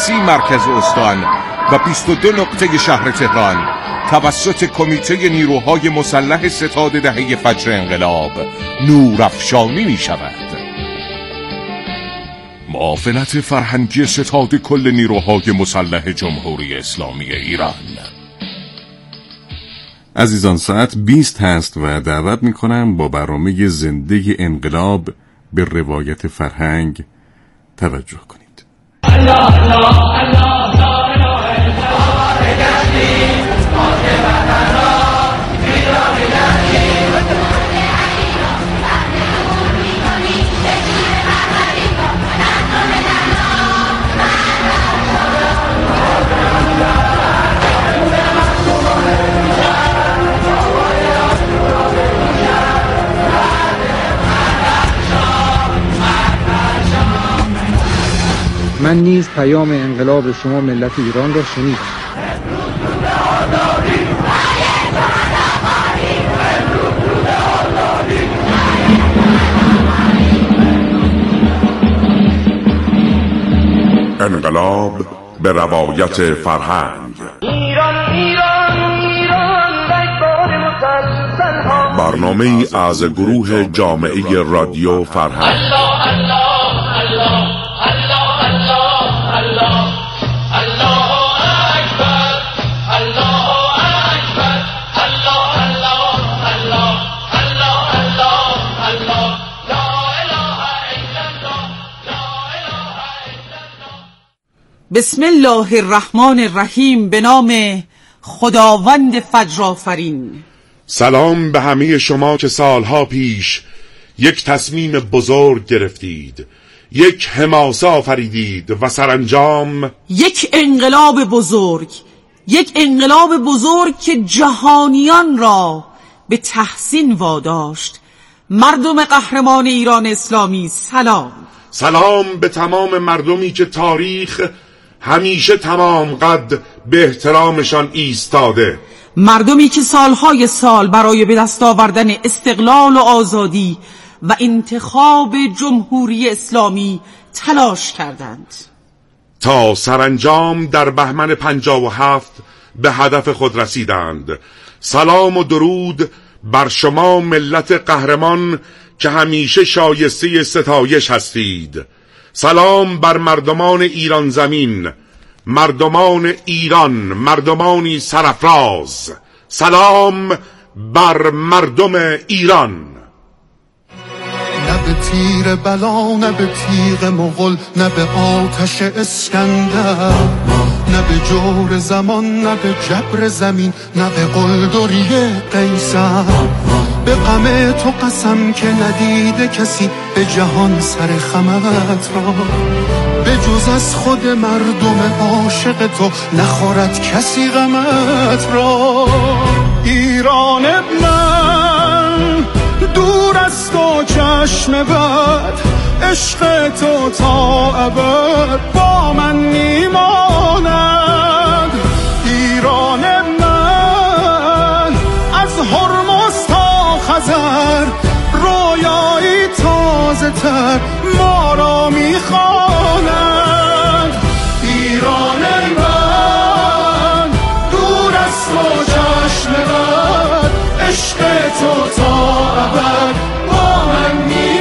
30 مرکز استان و 22 نقطه شهر تهران توسط کمیته نیروهای مسلح ستاد دهه فجر انقلاب نورافشانی می شود. معاونت فرهنگی ستاد کل نیروهای مسلح جمهوری اسلامی ایران. عزیزان ساعت 20 هست و دعوت میکنم با برنامه زنده انقلاب به روایت فرهنگ توجه کنید. من نیز پیام انقلاب شما ملت ایران را شنیدم. انقلاب به روایت فرهنگ. برنامه ای از گروه جامعه رادیو فرهنگ. بسم الله الرحمن الرحیم. به نام خداوند فجر آفرین. سلام به همه شما که سالها پیش یک تصمیم بزرگ گرفتید، یک حماسه آفریدید و سرانجام یک انقلاب بزرگ، یک انقلاب بزرگ که جهانیان را به تحسین واداشت. مردم قهرمان ایران اسلامی سلام. سلام به تمام مردمی که تاریخ همیشه تمام قد به احترامشان ایستاده، مردمی که سالهای سال برای به دست آوردن استقلال و آزادی و انتخاب جمهوری اسلامی تلاش کردند تا سرانجام در بهمن 57 به هدف خود رسیدند. سلام و درود بر شما ملت قهرمان که همیشه شایسته ستایش هستید. سلام بر مردمان ایران زمین، مردمان ایران، مردمانی سرفراز. سلام بر مردم ایران. نه به تیر بلا، نه به تیغ مغول، نه به آتش اسکندر، نه به جور زمان، نه به جبر زمین، نه به قلدری قیصر. به غم تو قسم که ندیده کسی به جهان سر خمت را، به جز از خود مردم عاشق تو نخورد کسی غمت را. ایران من دور از تو چشم بد، عشق تو تا ابد با من میماند. ایران من از هرمز تا خزر، رویایی تازه تر ما را میخواند. ایران من دور از تو چشم بد، عشق تو تا ابد با من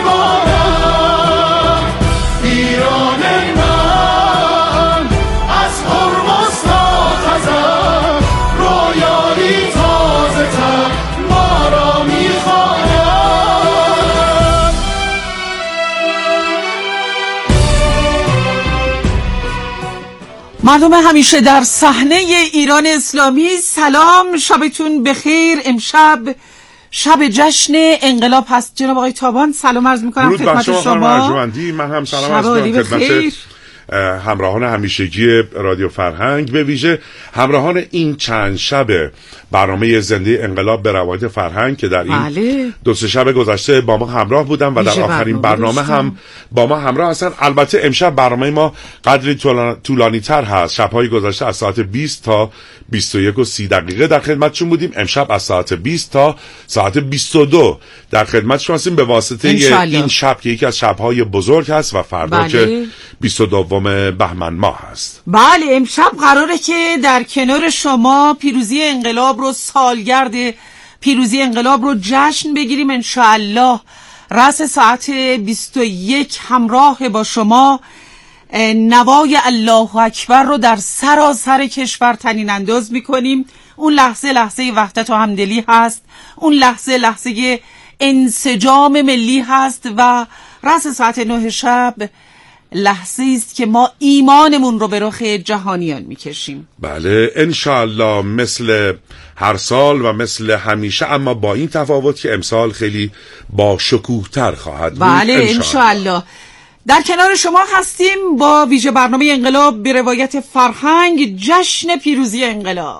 میماند. ایران من از هرمز تا خزر، رویایی تازه تر ما را میخواند. مردم همیشه در صحنه ایران اسلامی سلام، شبتون بخیر. امشب شب جشن انقلاب هست. جناب آقای تابان سلام عرض میکنم خدمت شما. من هم سلام عرض میکنم خدمت همراهان همیشگی رادیو فرهنگ، به ویژه همراهان این چند شب برنامه زنده انقلاب به روایت فرهنگ که در این دو سه شب گذشته با ما همراه بودن و در آخرین برنامه هم با ما همراه هستن. البته امشب برنامه ما قدری طولانی تر هست. شب‌های گذشته از ساعت 20 تا 21:30 در خدمتشون بودیم. امشب از ساعت 20 تا ساعت 22 در خدمتشون هستیم به واسطه این شب که یکی از شب‌های بزرگ هست و فردا که 22 بهمن ماه هست. بله، امشب قراره که در کنار شما پیروزی انقلاب رو، سالگرد پیروزی انقلاب رو جشن بگیریم انشاءالله. رأس ساعت 21 همراه با شما نوای الله اکبر رو در سراسر کشور طنین انداز میکنیم. اون لحظه وحدت و همدلی هست، اون لحظه انسجام ملی هست و رأس ساعت 9 شب لحظه است که ما ایمانمون رو به رخ جهانیان میکشیم. بله انشاءالله، مثل هر سال و مثل همیشه، اما با این تفاوت که امسال خیلی با شکوه تر خواهد بود. بله انشاءالله. در کنار شما هستیم با ویژه برنامه انقلاب به روایت فرهنگ، جشن پیروزی انقلاب.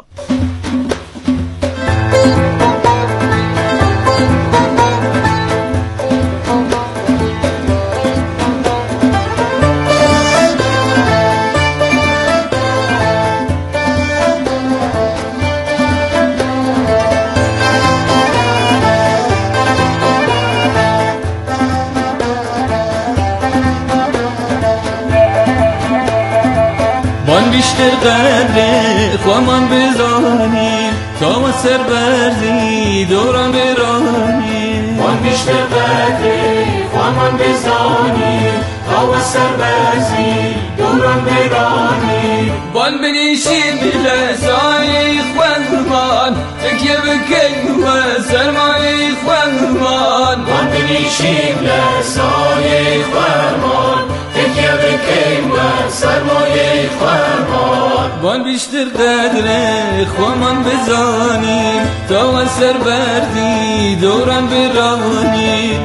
بان بیشتر قدر خوامان بزانیم تا ما سر برزی دوران برانیم. بان بیشتر قدر خوامان بزانیم تا ما سر برزی دوران برانیم. بان بنیشیم لسای خوانمان تکیه بکن و سرمای خوانمان. بان بنیشیم لسای خوانمان تکیه بکن و سرمایه خوامان. بان بیشتر قدر خوامان بزانیم تا سر بردی دوران برانیم.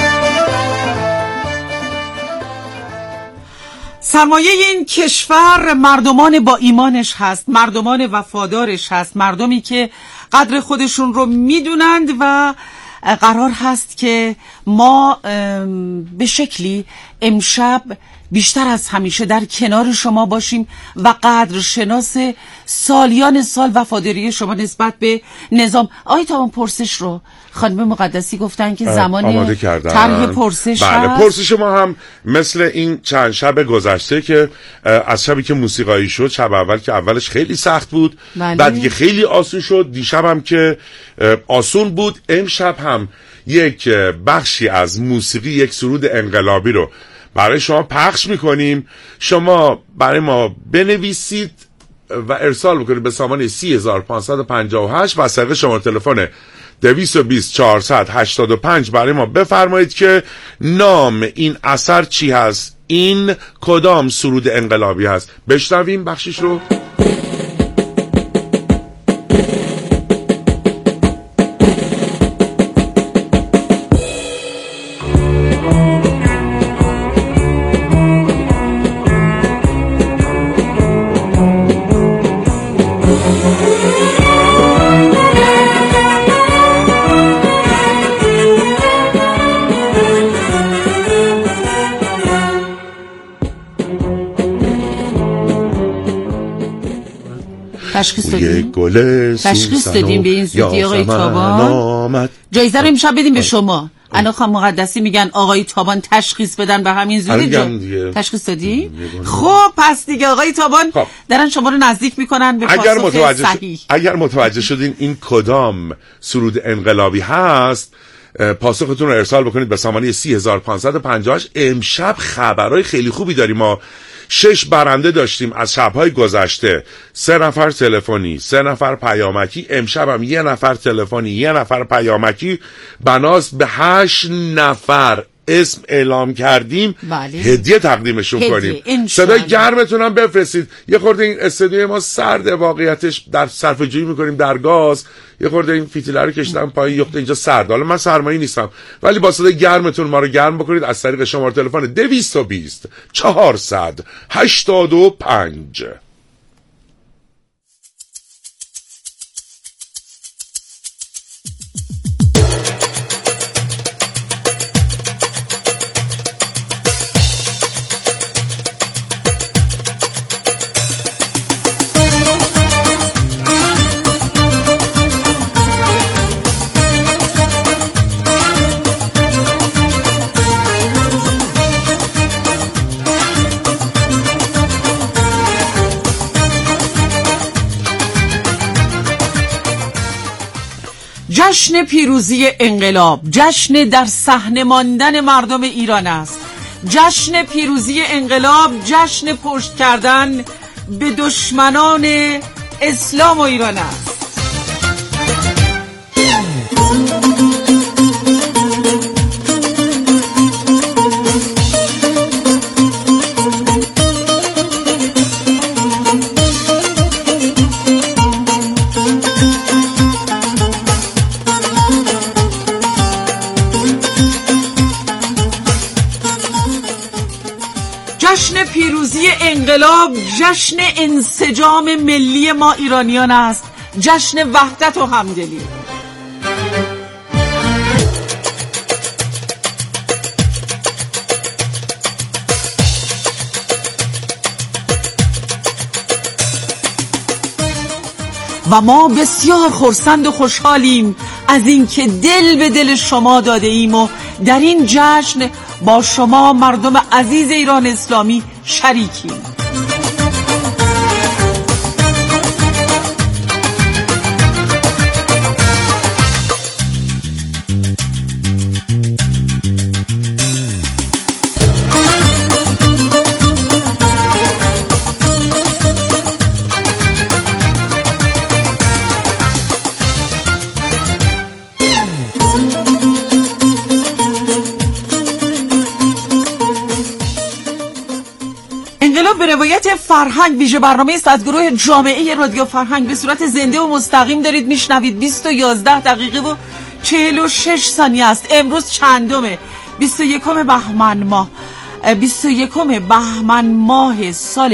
سرمایه این کشور مردمان با ایمانش هست، مردمان وفادارش هست، مردمی که قدر خودشون رو میدونند و قرار هست که ما به شکلی امشب بیشتر از همیشه در کنار شما باشیم و قدرشناس سالیان سال وفاداری شما نسبت به نظام. تمام پرسش رو خانم مقدسی گفتن که زمان طرح پرسش بله هست. پرسش ما هم مثل این چند شب گذشته که از شبی که موسیقایی شد، شب اول که اولش خیلی سخت بود، بله. بعد که خیلی آسون شد، دیشب هم که آسون بود، امشب هم یک بخشی از موسیقی، یک سرود انقلابی رو برای شما پخش میکنیم. شما برای ما بنویسید و ارسال بکنید به سامانه 30558 و از طریق شماره تلفن 220 485 برای ما بفرمایید که نام این اثر چی هست، این کدام سرود انقلابی هست. بشنویم بخشش رو. تشخیص دادیم به این زودی آقای تابان. جایزه رو امشب بدیم به شما. انا خانم مقدسی میگن آقای تابان تشخیص بدن به همین زودی. تشخیص دادی؟ خب پس دیگه آقای تابان دارن شما رو نزدیک میکنن به پاسخ صحیح. اگر متوجه شدین این کدام سرود انقلابی هست، پاسختون رو ارسال بکنید به سامانه 30558. امشب خبرهای خیلی خوبی داریم. ما 6 برنده داشتیم از شب‌های گذشته، 3 نفر تلفنی، 3 نفر پیامکی. امشب هم 1 نفر تلفنی، 1 نفر پیامکی. بناس به 8 نفر اسم اعلام کردیم. بله. هدیه تقدیمشون کنیم. صدای گرمتون هم بفرستید. یه خورده این استودیوی ما سرده، واقعیتش در صرفه‌جویی میکنیم در گاز، یه خورده این فتیله رو کشیدم پایین، یخت اینجا سرده. حالا من سرمایی نیستم، ولی با صدای گرمتون ما رو گرم بکنید از طریق شماره تلفن 220 485. جشن پیروزی انقلاب جشن در صحنه ماندن مردم ایران است. جشن پیروزی انقلاب جشن پشت کردن به دشمنان اسلام و ایران است. جشن پیروزی انقلاب جشن انسجام ملی ما ایرانیان است، جشن وحدت و همدلی. و ما بسیار خرسند و خوشحالیم از اینکه دل به دل شما داده ایم و در این جشن با شما مردم عزیز ایران اسلامی شریکیم. انقلاب به روایت فرهنگ ویژه برنامه است از گروه جامعه رادیو فرهنگ، به صورت زنده و مستقیم دارید میشنوید. 20:11 دقیقه و 46 ثانیه است. امروز چندمه؟ 21 بهمن ماه. 21 بهمن ماه سال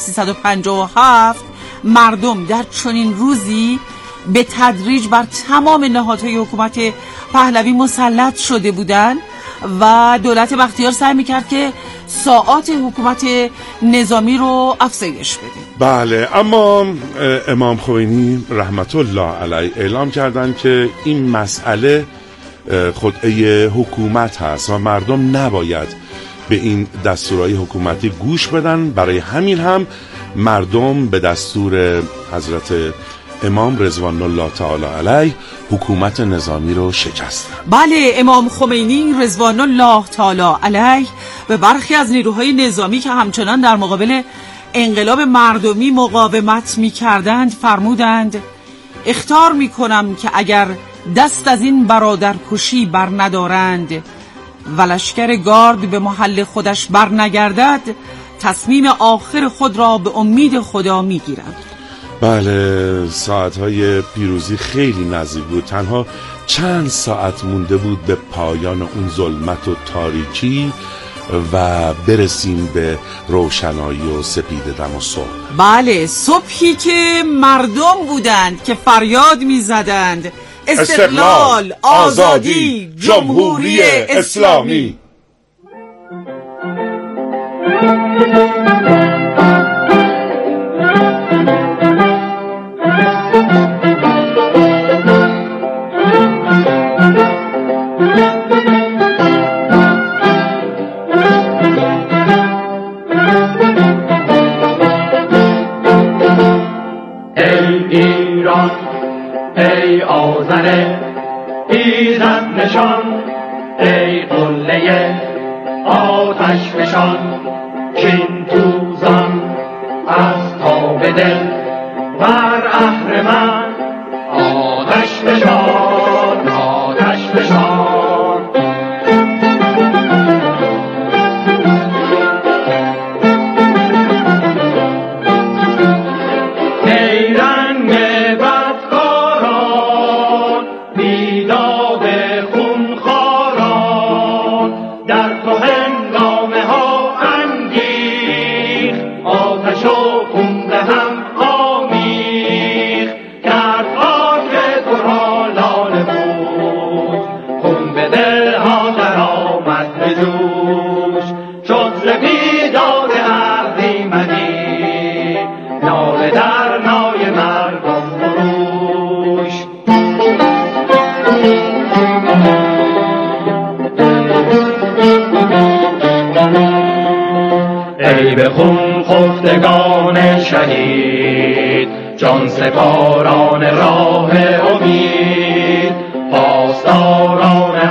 1357 مردم در چنین روزی به تدریج بر تمام نهادهای حکومت پهلوی مسلط شده بودند و دولت بختیار سعی میکرد که ساعات حکومت نظامی رو افزایش بده. بله، اما امام خمینی رحمت الله علیه اعلام کردند که این مسئله خودعه حکومت هست و مردم نباید به این دستورهای حکومتی گوش بدن. برای همین هم مردم به دستور حضرت امام رضوان الله تعالی علیه حکومت نظامی رو شکستن. بله، امام خمینی رضوان الله تعالی علیه به برخی از نیروهای نظامی که همچنان در مقابل انقلاب مردمی مقاومت می‌کردند فرمودند: اخطار می‌کنم که اگر دست از این برادرکشی بر ندارند و لشکر گارد به محل خودش بر نگردد، تصمیم آخر خود را به امید خدا می‌گیرند. بله، ساعتهای پیروزی خیلی نزدیک بود. تنها چند ساعت مونده بود به پایان اون ظلمت و تاریکی و برسیم به روشنایی و سپید دم و صبح. بله، صبحی که مردم بودند که فریاد می زدند: استقلال، آزادی، جمهوری اسلامی. ایران ای آذر ایزد نشان، ای قله آتش فشان، کین توزان از تاب دل بر اهرمن آتش فشان، آتش فشان. ای به خون خفتگان شهید، جان سپاران راه امید، پاسداران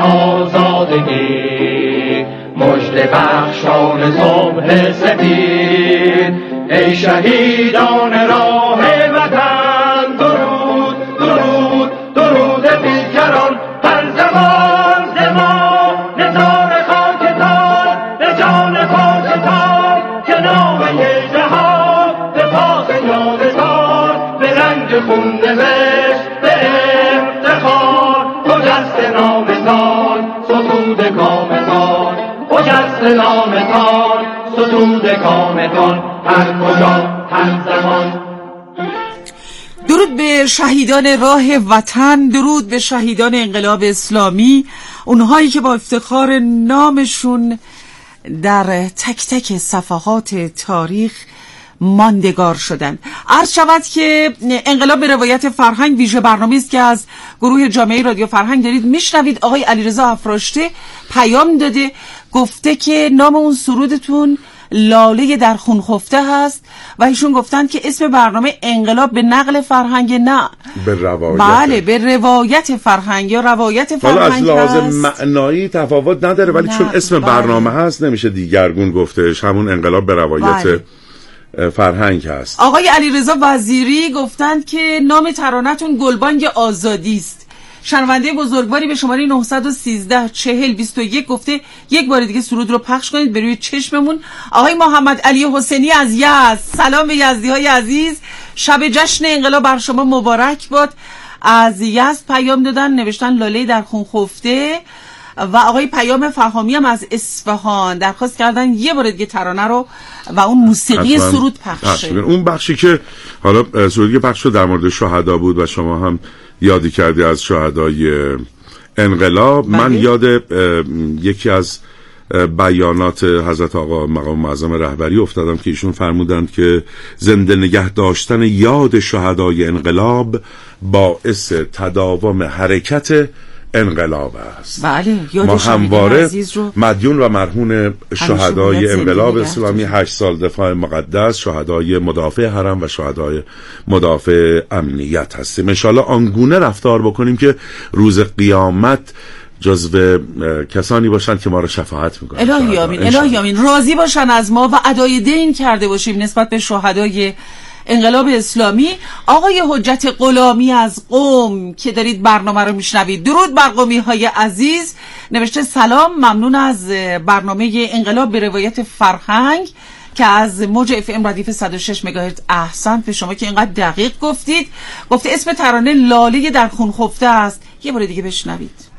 آزادگی، مژده بخشان صبح سپید، ای شهیدان راه وطن درود درود درود پیکران هر زمان زمان نثار خاکتان به جان پاکتان که نامه جهان به پاس یادتان به رنگ خون نوشت به افتخار خجست نامتان ستود کامتان خجست نامتان ستود کامتان هر کجا هر زمان. درود به شهیدان راه وطن، درود به شهیدان انقلاب اسلامی، اونهایی که با افتخار نامشون در تک تک صفحات تاریخ ماندگار شدن. عرض شود که انقلاب به روایت فرهنگ ویژه برنامه‌ای است که از گروه جامعه رادیو فرهنگ دارید میشنوید. آقای علیرضا افراشته پیام داده، گفته که نام اون سرودتون لاله در خون خفته هست و ایشون گفتن که اسم برنامه انقلاب به نقل فرهنگ، نه به روایت. بله به روایت فرهنگ یا روایت فرهنگ. حالا از لحاظ معنایی تفاوت نداره، ولی چون اسم برنامه هست نمیشه دیگرگون گفتش، همون انقلاب به روایت فرهنگ هست. آقای علیرضا وزیری گفتند که نام ترانه‌تون گلبانگ آزادی است. شنونده بزرگواری به شماره 913 40 21 گفته یک بار دیگه سرود رو پخش کنید به روی چشممون. آقای محمد علی حسینی از یزد، سلام به یزدی‌های عزیز، شب جشن انقلاب بر شما مبارک باد. از یزد پیام دادن، نوشتن لاله در خون خفته. و آقای پیام فهامی هم از اصفهان درخواست کردن یه بار دیگه ترانه رو و اون موسیقی سرود پخش. اون بخشی که حالا سرودی پخش شد در مورد شهدا بود و شما هم یادی کردی از شهدای انقلاب. من یاد یکی از بیانات حضرت آقا مقام معظم رهبری افتادم که ایشون فرمودند که زنده نگه داشتن یاد شهدای انقلاب باعث تداوم حرکت انقلاب است. بله، ما همواره مدیون و مرهون شهدای انقلاب اسلامی، 8 سال دفاع مقدس، شهدای مدافع حرم و شهدای مدافع امنیت هستیم. انشالله آنگونه رفتار بکنیم که روز قیامت جزو کسانی باشن که ما رو شفاعت میکنن. الهی آمین، الهی آمین. راضی باشن از ما و ادای دین کرده باشیم نسبت به شهدای انقلاب اسلامی. آقای حجت غلامی از قم که دارید برنامه رو میشنوید، درود بر قمی های عزیز، نوشته سلام، ممنون از برنامه انقلاب به روایت فرهنگ که از موج اف ام ردیف 106 مگاهرتز احسنت به شما که اینقدر دقیق گفتید. گفته اسم ترانه لاله در خون خفته است، یه بار دیگه بشنوید.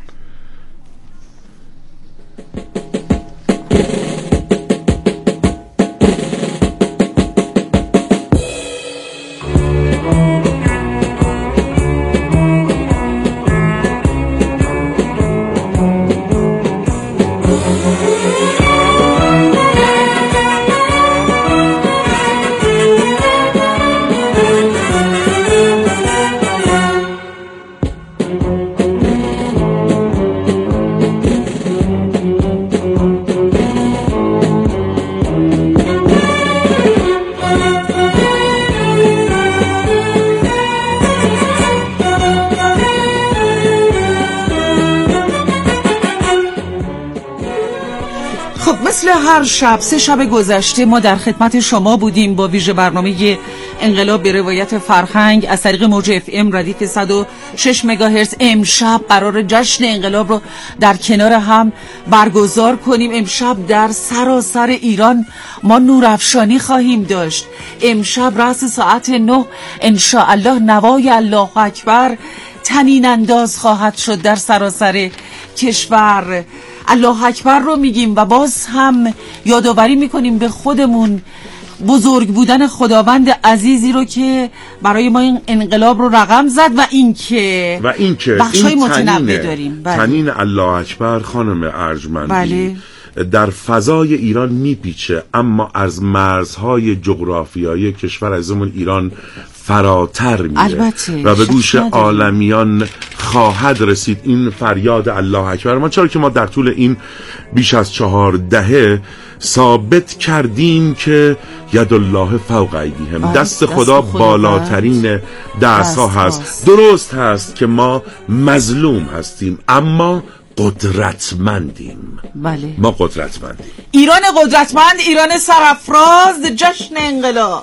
هر شب 3 شب گذشته ما در خدمت شما بودیم با ویژه برنامه انقلاب به روایت فرهنگ از طریق موج اف ام ردیف 106 مگاهرتز. امشب قرار جشن انقلاب رو در کنار هم برگزار کنیم. امشب در سراسر ایران ما نورافشانی خواهیم داشت. امشب رأس ساعت 9 انشاءالله نوای الله اکبر طنین انداز خواهد شد در سراسر کشور. الله اکبر رو میگیم و باز هم یادآوری میکنیم به خودمون بزرگ بودن خداوند عزیزی رو که برای ما این انقلاب رو رقم زد و اینکه بخشای متنوع داریم. طنین الله اکبر خانم ارجمندی در فضای ایران میپیچه، اما از مرزهای جغرافیایی کشور عزیزمون ایران فراتر میره و به گوش عالمیان خواهد رسید این فریاد الله اکبر ما. چرا که ما در طول این بیش از 4 دهه ثابت کردیم که ید الله فوق ایدیهم، دست خدا بالاترین دست‌ها هست. درست هست که ما مظلوم هستیم اما قدرتمندیم. بله. ما قدرتمندیم. ایران قدرتمند، ایران سرافراز، جشن انقلاب.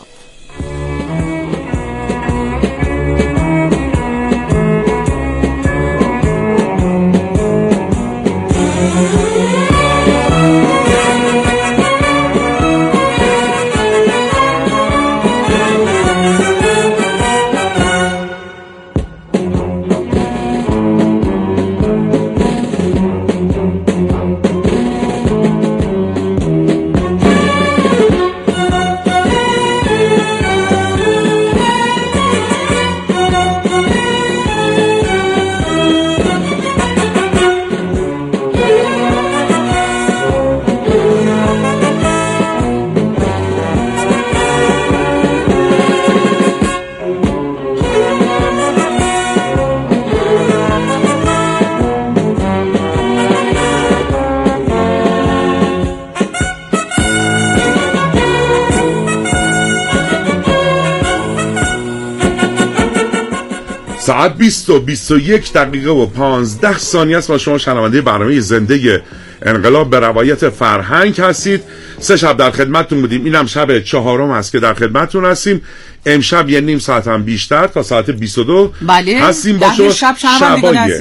ساعت 20:21 دقیقه و 15 ثانیه است و شما شنونده برنامه زنده انقلاب به روایت فرهنگ هستید. 3 شب در خدمتتون بودیم، اینم شب 4م هست که در خدمتتون هستیم. امشب یه نیم ساعت هم بیشتر تا ساعت 22 بله. هستیم با شما. شبای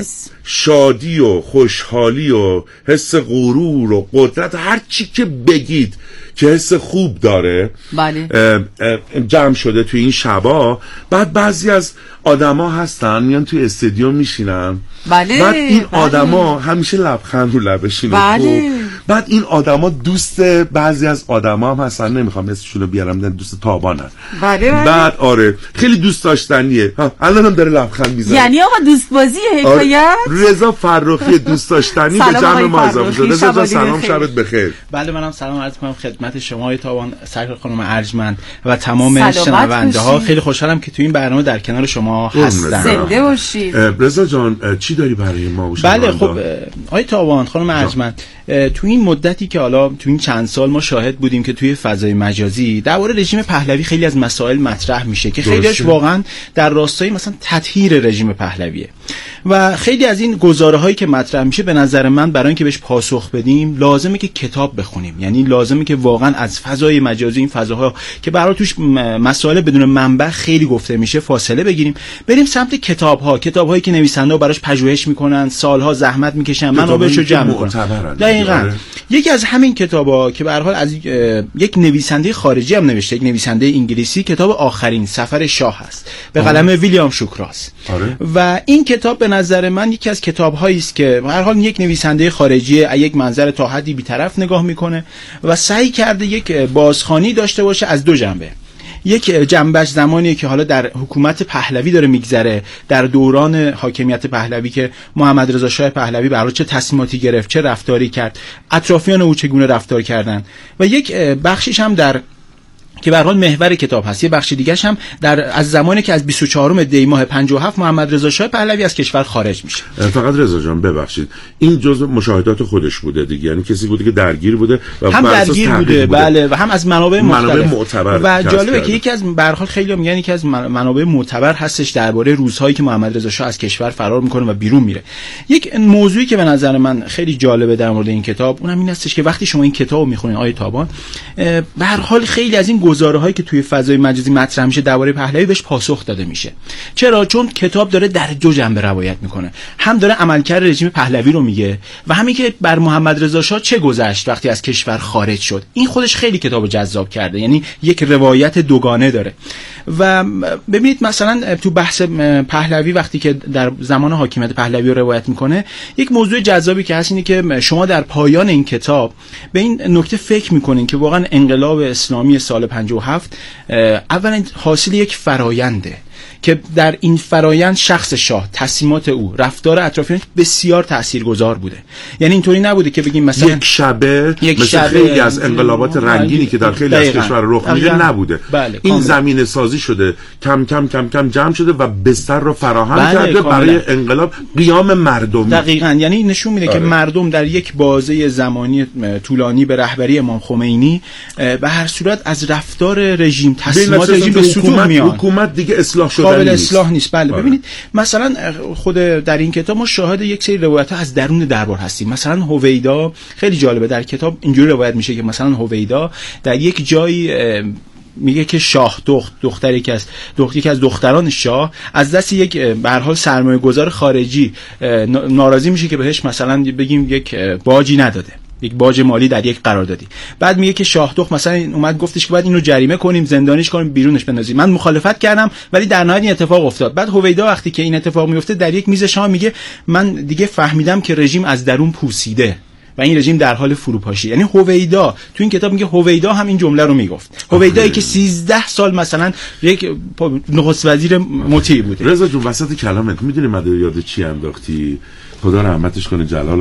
شادی و خوشحالی و حس غرور و قدرت، هر چی که بگید که حس خوب داره بله. جمع شده توی این شبا. بعد بعضی از آدما هستن میان توی استادیوم میشینن بله. بعد این آدما همیشه لبخند رو لبشونه بله. بعد این آدما دوست بعضی از آدما هم هستن، نمیخوام اسمشون رو بیارم، دوست تابانن بله. بعد آره خیلی دوست داشتنیه. الانم داره لبخند میزنه. یعنی آقا دوست بازی حکایت. رضا فرخی دوست داشتنی به جمع ما اضافه شده. رضا جان سلام، شبت بخیر. بله منم سلام عرض می‌کنم خدمت شما تابان، سرکار خانم ارجمند و تمام شنونده‌ها. خیلی خوشحالم که تو این برنامه در کنار شما هستم. زنده باشید. رضا جان چی داری برای ما؟ بله خب آقای تابان، خانم ارجمند، تو این مدتی که حالا تو این چند سال ما شاهد بودیم که توی فضای مجازی درباره رژیم پهلوی خیلی از مسائل مطرح میشه که خیلیش واقعا در راستای مثلا تطهیر رژیم پهلویه و خیلی از این گزاره‌هایی که مطرح میشه به نظر من برای اینکه بهش پاسخ بدیم لازمه که کتاب بخونیم. یعنی لازمه که واقعا از فضای مجازی، این فضاها که برای توش مسائل بدون منبع خیلی گفته میشه، فاصله بگیریم، بریم سمت کتاب‌هایی که نویسنده‌ها براش پژوهش میکنن، سالها زحمت میکشن، منابعشو جمع میکنن. دقیقاً یکی از همین کتابا که به هر حال از یک نویسنده خارجی هم نوشته، یک نویسنده انگلیسی، کتاب آخرین سفر شاه هست به قلم ویلیام شوکراس. و این کتاب به نظر من یکی از کتاب‌هایی است که به هر حال یک نویسنده خارجی از یک منظر تا حدی بی‌طرف نگاه میکنه و سعی کرده یک بازخوانی داشته باشه از 2 جنبه. یک جنبش زمانیه که حالا در حکومت پهلوی داره میگذره، در دوران حاکمیت پهلوی که محمد رضا شاه پهلوی برای چه تصمیماتی گرفت، چه رفتاری کرد، اطرافیان او چگونه رفتار کردن، و یک بخشش هم در که به هر حال محور کتاب هست. یه بخش دیگه‌ش هم از زمانی که از 24 دی ماه 57 محمد رضا شاه پهلوی از کشور خارج میشه. فقط رضا جان ببخشید، این جزء مشاهدات خودش بوده دیگه، یعنی کسی بوده که درگیر بوده و هم درگیر بوده بله، و هم از منابع معتبر و جالبه که یکی از به هر حال خیلی میگن یکی از منابع معتبر هستش درباره روزهایی که محمد رضا شاه از کشور فرار میکنه و بیرون میره. یک موضوعی که به نظر من خیلی جالبه در مورد این کتاب، اونم این هستش که وقتی شما این کتابو میخونین آقای تابان، به هر حال خیلی از این گزاره‌هایی که توی فضای مجازی مطرح میشه درباره پهلوی بهش پاسخ داده میشه. چرا؟ چون کتاب داره در 2 جنبه روایت میکنه. هم داره عملکرد رژیم پهلوی رو میگه و همین که بر محمد رضا شاه چه گذشت وقتی از کشور خارج شد. این خودش خیلی کتابو جذاب کرده، یعنی یک روایت دوگانه داره. و ببینید مثلا تو بحث پهلوی وقتی که در زمان حاکمیت پهلوی رو روایت میکنه، یک موضوع جذابی که هست اینه که شما در پایان این کتاب به این نکته فکر میکنین که واقعا انقلاب اسلامی سال 57 اولا حاصل یک فراینده. که در این فرایند شخص شاه، تصمیمات او، رفتار اطرافیانش بسیار تاثیرگذار بوده. یعنی اینطوری نبوده که بگیم مثلا یک شبه خیلی از انقلابات رنگینی که در خیلی از کشور رخ میده نبوده. این زمینه سازی شده، کم کم کم کم جمع شده و بستر رو فراهم کرده برای انقلاب، قیام مردمی. دقیقاً، یعنی نشون میده که مردم در یک بازه زمانی طولانی به رهبری امام خمینی به هر صورت از رفتار رژیم، تصمیمات رژیم به سطوح میان. حکومت دیگه اصلاح شده قابل اصلاح نیست. بله ببینید مثلا خود در این کتاب ما شاهد یک سری روایت‌ها از درون دربار هستیم. مثلا هویدا خیلی جالبه، در کتاب اینجوری روایت میشه که مثلا هویدا در یک جایی میگه که شاه دختری که یکی از دختران شاه از دست یک به هر حال سرمایه‌گذار خارجی ناراضی میشه که بهش مثلا بگیم یک باجی نداده، یک باج مالی در یک قراردادی. بعد میگه که شاه دخت مثلا اومد گفتش که باید اینو جریمه کنیم، زندانیش کنیم، بیرونش بندازیم. من مخالفت کردم ولی در نهایت این اتفاق افتاد. بعد هویدا وقتی که این اتفاق میفته در یک میز شام میگه من دیگه فهمیدم که رژیم از درون پوسیده و این رژیم در حال فروپاشی. یعنی هویدا تو این کتاب میگه هویدا هم این جمله رو میگفت. هویدایی که 13 سال مثلا یک نخست وزیر مطیع بوده. رضا جون وسط کلامت میدونی من یاد چی انداختی؟ خدا رحمتش کنه جلال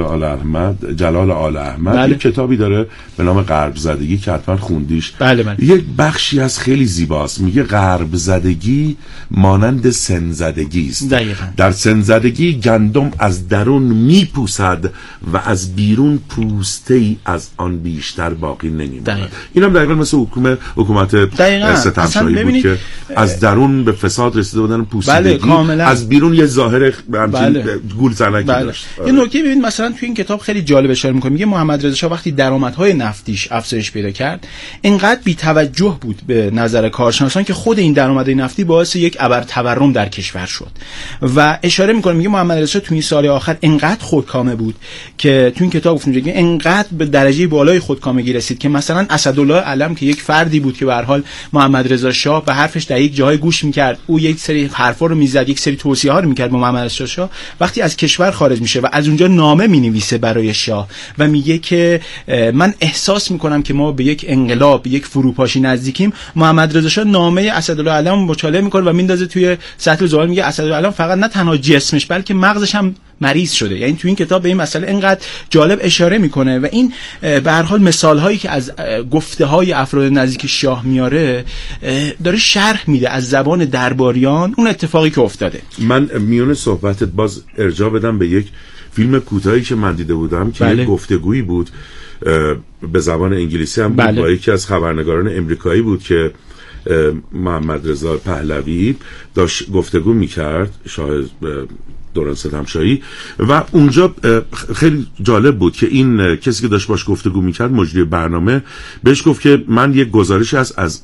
آل احمد بله. یک کتابی داره به نام غرب زدگی که حتما خوندیش. بله. یک بخشی از خیلی زیباست، میگه غرب زدگی مانند سنزدگی است. در سنزدگی گندم از درون میپوسد و از بیرون پوسته‌ای از آن بیشتر باقی نمیماند. اینم دقیقاً مثل حکومت ستمشاهی بود که از درون به فساد رسیده بودن، پوسیدگی، بله، از بیرون یه ظاهر گول زنکی. یه نکته ببین مثلا تو این کتاب خیلی جالب اشاره می‌کنه، میگه محمد رضا شاه وقتی درآمدهای نفتیش افزایش پیدا کرد اینقدر بی‌توجه بود به نظر کارشناسان که خود این درآمدهای نفتی باعث یک ابرتورم در کشور شد و اشاره می‌کنه میگه محمد رضا شاه تو این سال آخر اینقدر خودکامه بود که تو این کتاب گفت میگه اینقدر به درجه بالای خودکامگی رسید که مثلا اسدالله علم که یک فردی بود که به هر حال محمد رضا شاه به حرفش در یک جای گوش می‌کرد، او یک سری حرفا رو می‌زد، یک سری توصیه‌ها رو می‌کرد به محمد رضا شاه، وقتی از کشور خارج میشه و از اونجا نامه مینویسه برای شاه و میگه که من احساس میکنم که ما به یک انقلاب، به یک فروپاشی نزدیکیم، محمد رضا شاه نامه اسدالله علم مطالعه میکنه و میندازه توی سطل زباله. میگه اسدالله علم فقط نه تنها جسمش بلکه مغزش هم مریض شده. یعنی تو این کتاب به این مسئله اینقدر جالب اشاره میکنه و این به هر حال مثال هایی که از گفته های افراد نزدیک شاه میاره داره شرح میده از زبان درباریان اون اتفاقی که افتاده. من میون صحبتت باز ارجاع بدم به یک فیلم کوتاهی که من دیده بودم که یک گفتگویی بود به زبان انگلیسی هم بود با یکی از خبرنگاران امریکایی بود که محمد رضا پهلوی داشت گفتگو میکرد، شاه دوران ستمشاهی، و اونجا خیلی جالب بود که این کسی که داشت باش گفتگو میکرد مجری برنامه بهش گفت که من یک گزارشی از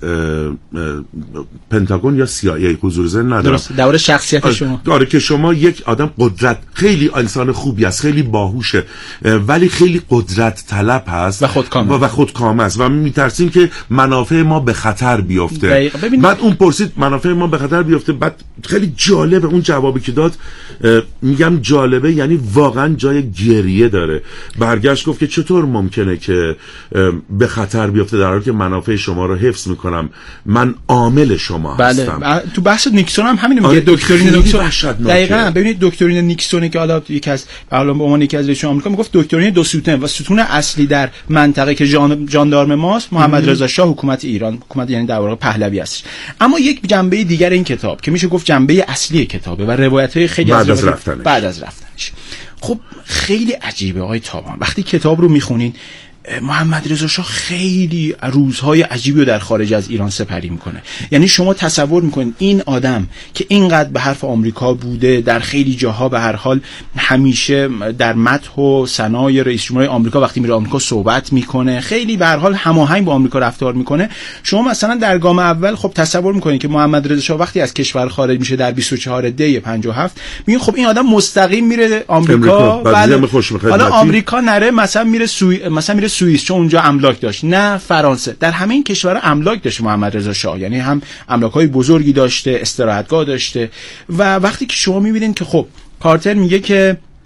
پنتاگون یا CIA حضور ذهن ندارم درست درباره شخصیت شما داره که شما یک آدم قدرت، خیلی انسان خوبی است، خیلی باهوشه ولی خیلی قدرت طلب هست و خودکامه است و میترسیم که منافع ما به خطر بیفته. بعد اون پرسید منافع ما به خطر بیفته، بعد خیلی جالبه اون جوابی که داد. میگم جالبه یعنی واقعا جای گریه داره. برگشت گفت که چطور ممکنه که به خطر بیفته در حالی که منافع شما رو حفظ میکنم، من عامل شما هستم. تو بحث نیکسون هم همین میگه دکترین نیکسون. دقیقاً ببینید دکترین نیکسون که حالا یکی از به عنوان یکی از رئیس آمریکا میگفت دکترین دو ستون و ستون اصلی در منطقه که جاندارم ماست محمد رضا شاه، حکومت ایران، حکومت یعنی در واقع پهلوی است. اما یک جنبه دیگر این کتاب که میشه گفت جنبه اصلی کتابه و روایت‌های خیلی بعد از رفتنش خب خیلی عجیبه آقای تابان. وقتی کتاب رو میخونین محمد رضا شاه خیلی روزهای عجیبی رو در خارج از ایران سپری میکنه. یعنی شما تصور میکنید این آدم که اینقدر به حرف آمریکا بوده، در خیلی جاها به هر حال همیشه در مدح و ثنای رئیس جمهور آمریکا وقتی میره آمریکا صحبت میکنه، خیلی به هر حال هماهنگ با آمریکا رفتار میکنه. شما مثلا در گام اول خب تصور میکنید که محمد رضا شاه وقتی از کشور خارج میشه در 24 دی 57 میگین خب این آدم مستقیم میره آمریکا. حالا آمریکا نره مثلا میره سوئیس چون اونجا املاک داشت، نه فرانسه. در همه این کشورها املاک داشت محمد رضا شاه، یعنی هم املاک‌های بزرگی داشته، استراحتگاه داشته. و وقتی که شما می‌بینید که خب کارتر میگه که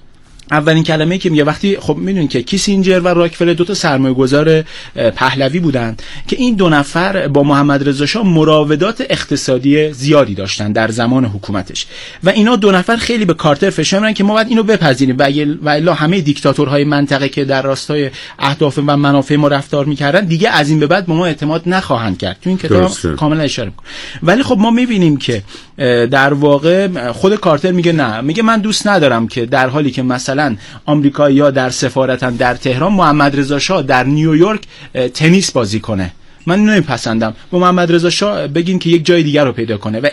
اولین کلمه‌ای که میگه وقتی خب میدونید که کیسینجر و راکفلر دو تا سرمایه‌گذار پهلوی بودن که این دو نفر با محمد رضا شاه مراودات اقتصادی زیادی داشتن در زمان حکومتش و اینا دو نفر خیلی به کارتر فشار میارن که ما باید اینو بپذیریم و الا همه دیکتاتورهای منطقه که در راستای اهداف و منافع ما رفتار میکردن دیگه از این به بعد به ما اعتماد نخواهند کرد. تو این کتاب کاملا اشاره میکنه. ولی خب ما میبینیم که در واقع خود کارتر میگه نه، میگه من دوست ندارم که در حالی که مثلا آمریکایی‌ها در سفارتن در تهران محمد رضا شاه در نیویورک تنیس بازی کنه. من نمیپسندم. با محمد رضا شاه بگین که یک جای دیگر رو پیدا کنه و